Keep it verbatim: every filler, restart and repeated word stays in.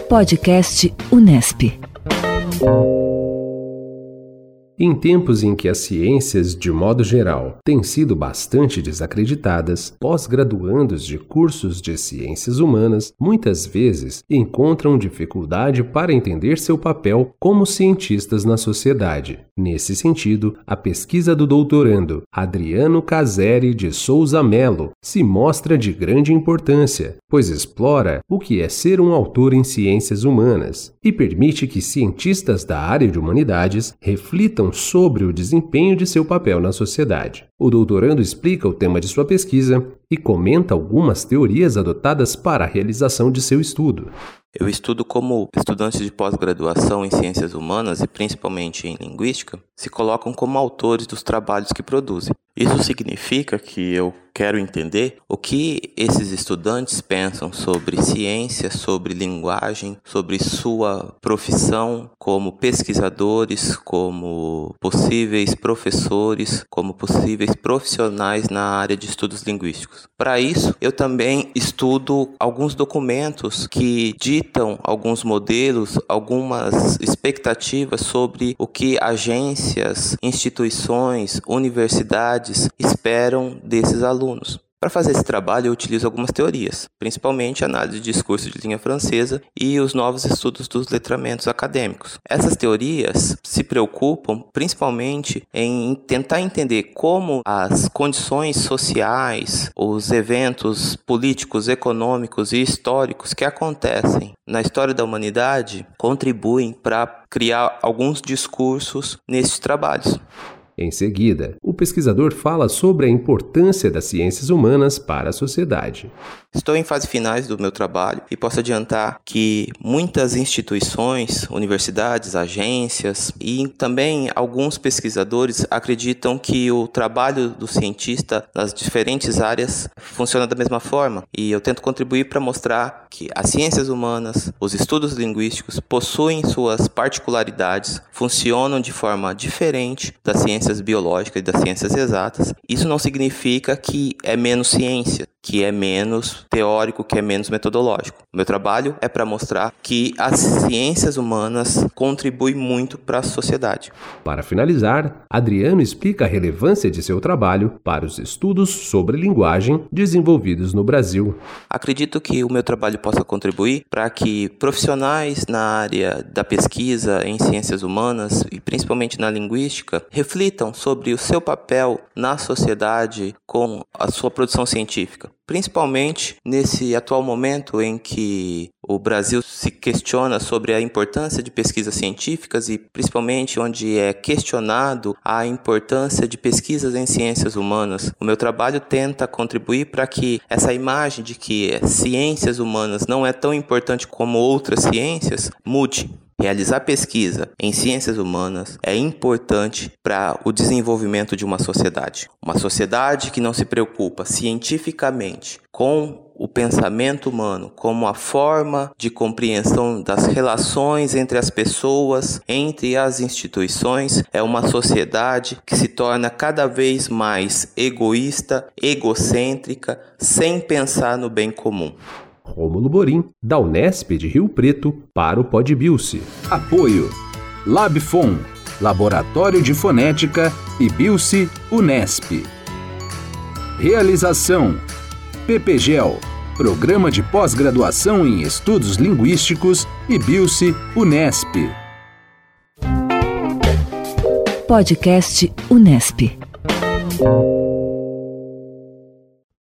Podcast Unesp. Em tempos em que as ciências, de modo geral, têm sido bastante desacreditadas, pós-graduandos de cursos de ciências humanas muitas vezes encontram dificuldade para entender seu papel como cientistas na sociedade. Nesse sentido, a pesquisa do doutorando Adriano Caseri de Souza Melo se mostra de grande importância, pois explora o que é ser um autor em ciências humanas e permite que cientistas da área de humanidades reflitam sobre o desempenho de seu papel na sociedade. O doutorando explica o tema de sua pesquisa e comenta algumas teorias adotadas para a realização de seu estudo. Eu estudo como estudantes de pós-graduação em ciências humanas e principalmente em linguística se colocam como autores dos trabalhos que produzem. Isso significa que eu quero entender o que esses estudantes pensam sobre ciência, sobre linguagem, sobre sua profissão como pesquisadores, como possíveis professores, como possíveis profissionais na área de estudos linguísticos. Para isso, eu também estudo alguns documentos que ditam alguns modelos, algumas expectativas sobre o que agências, instituições, universidades esperam desses alunos. Para fazer esse trabalho, eu utilizo algumas teorias, principalmente a análise de discurso de língua francesa e os novos estudos dos letramentos acadêmicos. Essas teorias se preocupam principalmente em tentar entender como as condições sociais, os eventos políticos, econômicos e históricos que acontecem na história da humanidade contribuem para criar alguns discursos nesses trabalhos. Em seguida, o pesquisador fala sobre a importância das ciências humanas para a sociedade. Estou em fase finais do meu trabalho e posso adiantar que muitas instituições, universidades, agências e também alguns pesquisadores acreditam que o trabalho do cientista nas diferentes áreas funciona da mesma forma. E eu tento contribuir para mostrar que as ciências humanas, os estudos linguísticos possuem suas particularidades, funcionam de forma diferente das ciências biológicas e das ciências exatas. Isso não significa que é menos ciência, que é menos teórico, que é menos metodológico. O meu trabalho é para mostrar que as ciências humanas contribuem muito para a sociedade. Para finalizar, Adriano explica a relevância de seu trabalho para os estudos sobre linguagem desenvolvidos no Brasil. Acredito que o meu trabalho possa contribuir para que profissionais na área da pesquisa em ciências humanas e principalmente na linguística reflitam sobre o seu papel na sociedade com a sua produção científica. Principalmente nesse atual momento em que o Brasil se questiona sobre a importância de pesquisas científicas e principalmente onde é questionado a importância de pesquisas em ciências humanas. O meu trabalho tenta contribuir para que essa imagem de que ciências humanas não é tão importante como outras ciências mude. Realizar pesquisa em ciências humanas é importante para o desenvolvimento de uma sociedade. Uma sociedade que não se preocupa cientificamente com o pensamento humano, como a forma de compreensão das relações entre as pessoas, entre as instituições, é uma sociedade que se torna cada vez mais egoísta, egocêntrica, sem pensar no bem comum. Rômulo Borim, da Unesp de Rio Preto, para o Podbilce. Apoio Labfon, Laboratório de Fonética e Bilce Unesp. Realização PPGEL, Programa de Pós-Graduação em Estudos Linguísticos e Bilce Unesp. Podcast Unesp.